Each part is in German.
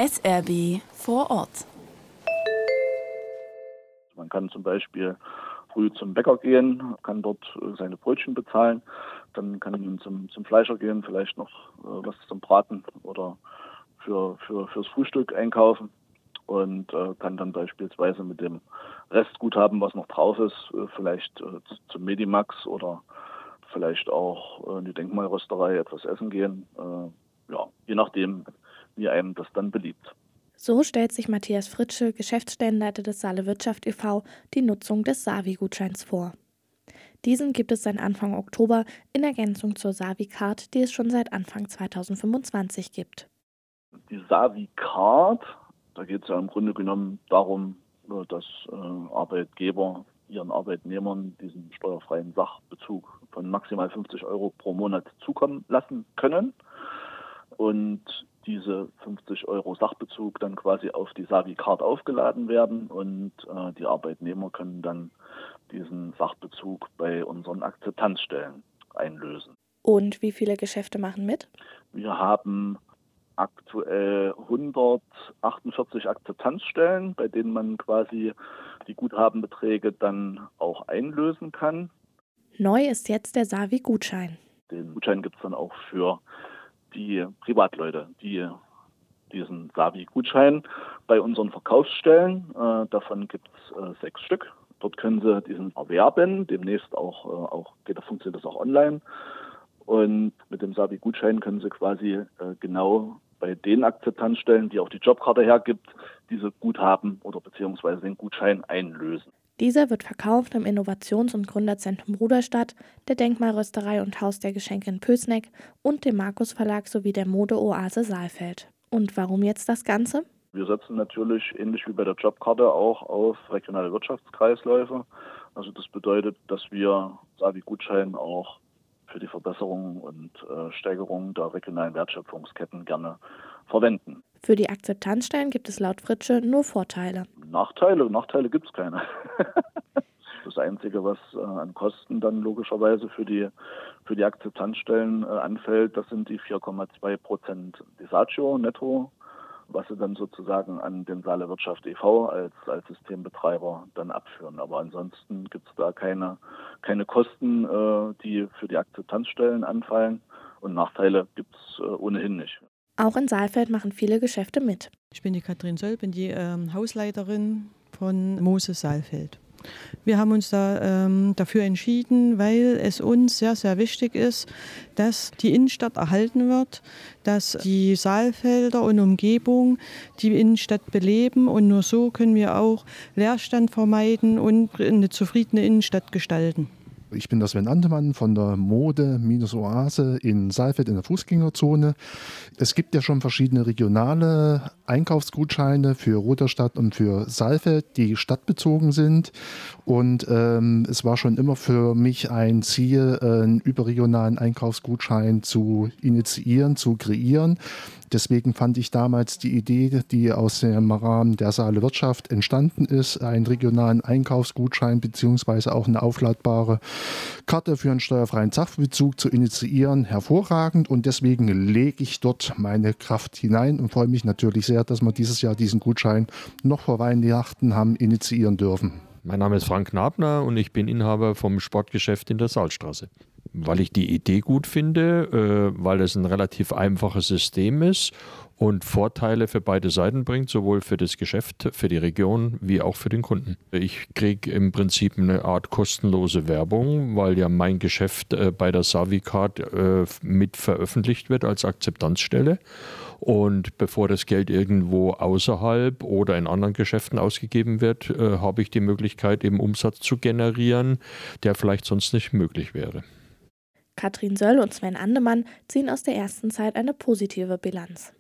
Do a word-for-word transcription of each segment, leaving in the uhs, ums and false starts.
S R B vor Ort. Man kann zum Beispiel früh zum Bäcker gehen, kann dort seine Brötchen bezahlen. Dann kann man zum, zum Fleischer gehen, vielleicht noch äh, was zum Braten oder für, für, fürs Frühstück einkaufen. Und äh, kann dann beispielsweise mit dem Restguthaben, was noch drauf ist, äh, vielleicht äh, zum Medimax oder vielleicht auch äh, in die Denkmalrösterei etwas essen gehen. Äh, ja, je nachdem, wie einem das dann beliebt. So stellt sich Matthias Fritsche, Geschäftsstellenleiter des Saale Wirtschaft e V, die Nutzung des Savi-Gutscheins vor. Diesen gibt es seit Anfang Oktober in Ergänzung zur Savi-Card, die es schon seit Anfang zweitausendfünfundzwanzig gibt. Die Savi-Card, da geht es ja im Grunde genommen darum, dass äh, Arbeitgeber ihren Arbeitnehmern diesen steuerfreien Sachbezug von maximal fünfzig Euro pro Monat zukommen lassen können. Und diese fünfzig Euro Sachbezug dann quasi auf die Savi-Card aufgeladen werden und äh, die Arbeitnehmer können dann diesen Sachbezug bei unseren Akzeptanzstellen einlösen. Und wie viele Geschäfte machen mit? Wir haben aktuell hundertachtundvierzig Akzeptanzstellen, bei denen man quasi die Guthabenbeträge dann auch einlösen kann. Neu ist jetzt der Savi-Gutschein. Den Gutschein gibt es dann auch für die Privatleute, die diesen Savi-Gutschein bei unseren Verkaufsstellen, äh, davon gibt es äh, sechs Stück. Dort können Sie diesen erwerben, demnächst auch, äh, auch geht, da funktioniert das auch online. Und mit dem Savi-Gutschein können Sie quasi äh, genau bei den Akzeptanzstellen, die auch die Jobkarte hergibt, diese Guthaben oder beziehungsweise den Gutschein einlösen. Dieser wird verkauft im Innovations- und Gründerzentrum Ruderstadt, der Denkmalrösterei und Haus der Geschenke in Pößneck und dem Markus Verlag sowie der Mode-Oase Saalfeld. Und warum jetzt das Ganze? Wir setzen natürlich ähnlich wie bei der Jobkarte auch auf regionale Wirtschaftskreisläufe. Also das bedeutet, dass wir Savi-Gutschein auch für die Verbesserung und äh, Steigerung der regionalen Wertschöpfungsketten gerne verwenden. Für die Akzeptanzstellen gibt es laut Fritsche nur Vorteile. Nachteile, Nachteile gibt es keine. Das Einzige, was äh, an Kosten dann logischerweise für die, für die Akzeptanzstellen äh, anfällt, das sind die vier Komma zwei Prozent Disagio netto, was sie dann sozusagen an den Saale Wirtschaft e V als, als Systembetreiber dann abführen. Aber ansonsten gibt es da keine, keine Kosten, äh, die für die Akzeptanzstellen anfallen, und Nachteile gibt es äh, ohnehin nicht. Auch in Saalfeld machen viele Geschäfte mit. Ich bin die Katrin Söll, bin die ähm, Hausleiterin von Moses Saalfeld. Wir haben uns da ähm, dafür entschieden, weil es uns sehr, sehr wichtig ist, dass die Innenstadt erhalten wird, dass die Saalfelder und Umgebung die Innenstadt beleben, und nur so können wir auch Leerstand vermeiden und eine zufriedene Innenstadt gestalten. Ich bin der Sven Antemann von der Mode-Oase in Saalfeld in der Fußgängerzone. Es gibt ja schon verschiedene regionale Einkaufsgutscheine für Ruderstadt und für Saalfeld, die stadtbezogen sind. Und ähm, es war schon immer für mich ein Ziel, einen überregionalen Einkaufsgutschein zu initiieren, zu kreieren. Deswegen fand ich damals die Idee, die aus dem Rahmen der Saale Wirtschaft entstanden ist, einen regionalen Einkaufsgutschein bzw. auch eine aufladbare Karte für einen steuerfreien Sachbezug zu initiieren, hervorragend. Und deswegen lege ich dort meine Kraft hinein und freue mich natürlich sehr, dass wir dieses Jahr diesen Gutschein noch vor Weihnachten haben initiieren dürfen. Mein Name ist Frank Nabner und ich bin Inhaber vom Sportgeschäft in der Saalstraße. Weil ich die Idee gut finde, äh, weil es ein relativ einfaches System ist und Vorteile für beide Seiten bringt, sowohl für das Geschäft, für die Region, wie auch für den Kunden. Ich kriege im Prinzip eine Art kostenlose Werbung, weil ja mein Geschäft äh, bei der Savi-Card äh, mit veröffentlicht wird als Akzeptanzstelle. Und bevor das Geld irgendwo außerhalb oder in anderen Geschäften ausgegeben wird, äh, habe ich die Möglichkeit, eben Umsatz zu generieren, der vielleicht sonst nicht möglich wäre. Katrin Söll und Sven Andemann ziehen aus der ersten Zeit eine positive Bilanz.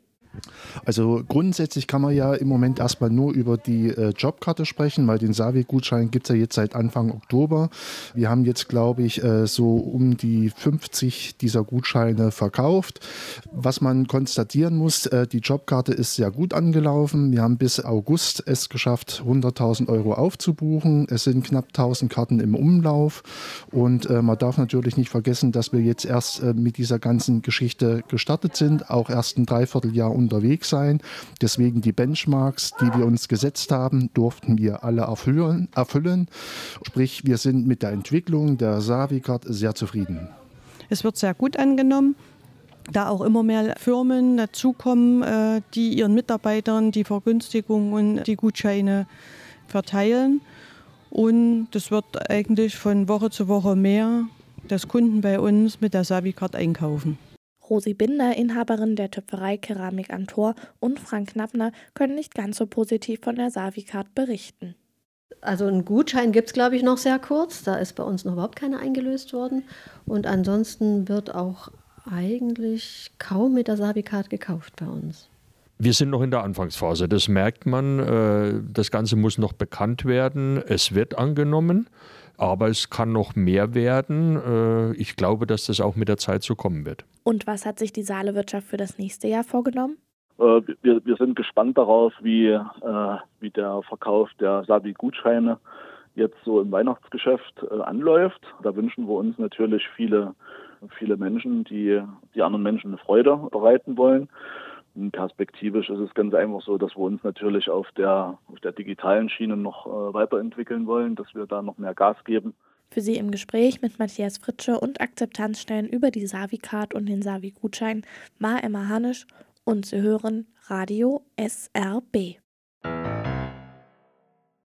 Also grundsätzlich kann man ja im Moment erstmal nur über die äh, Jobkarte sprechen, weil den Savi-Gutschein gibt es ja jetzt seit Anfang Oktober. Wir haben jetzt, glaube ich, äh, so um die fünfzig dieser Gutscheine verkauft. Was man konstatieren muss, äh, die Jobkarte ist sehr gut angelaufen. Wir haben bis August es geschafft, hunderttausend Euro aufzubuchen. Es sind knapp tausend Karten im Umlauf. Und äh, man darf natürlich nicht vergessen, dass wir jetzt erst äh, mit dieser ganzen Geschichte gestartet sind, auch erst ein Dreivierteljahr unterwegs sein. Deswegen die Benchmarks, die wir uns gesetzt haben, durften wir alle erfüllen. erfüllen. Sprich, wir sind mit der Entwicklung der Savicard sehr zufrieden. Es wird sehr gut angenommen, da auch immer mehr Firmen dazukommen, äh, die ihren Mitarbeitern die Vergünstigungen und die Gutscheine verteilen. Und das wird eigentlich von Woche zu Woche mehr, dass Kunden bei uns mit der Savicard einkaufen. Rosi Binder, Inhaberin der Töpferei Keramik am Tor, und Frank Knappner können nicht ganz so positiv von der Savicard berichten. Also einen Gutschein gibt es, glaube ich, noch sehr kurz. Da ist bei uns noch überhaupt keiner eingelöst worden. Und ansonsten wird auch eigentlich kaum mit der Savicard gekauft bei uns. Wir sind noch in der Anfangsphase, das merkt man. Das Ganze muss noch bekannt werden. Es wird angenommen, aber es kann noch mehr werden. Ich glaube, dass das auch mit der Zeit so kommen wird. Und was hat sich die Saale-Wirtschaft für das nächste Jahr vorgenommen? Wir, wir sind gespannt darauf, wie, äh, wie der Verkauf der Savi-Gutscheine jetzt so im Weihnachtsgeschäft äh, anläuft. Da wünschen wir uns natürlich viele, viele Menschen, die, die anderen Menschen eine Freude bereiten wollen. Und perspektivisch ist es ganz einfach so, dass wir uns natürlich auf der, auf der digitalen Schiene noch äh, weiterentwickeln wollen, dass wir da noch mehr Gas geben. Für Sie im Gespräch mit Matthias Fritsche und Akzeptanzstellen über die Savicard und den Savi-Gutschein war Emma Hanisch. Und Sie hören Radio S R B.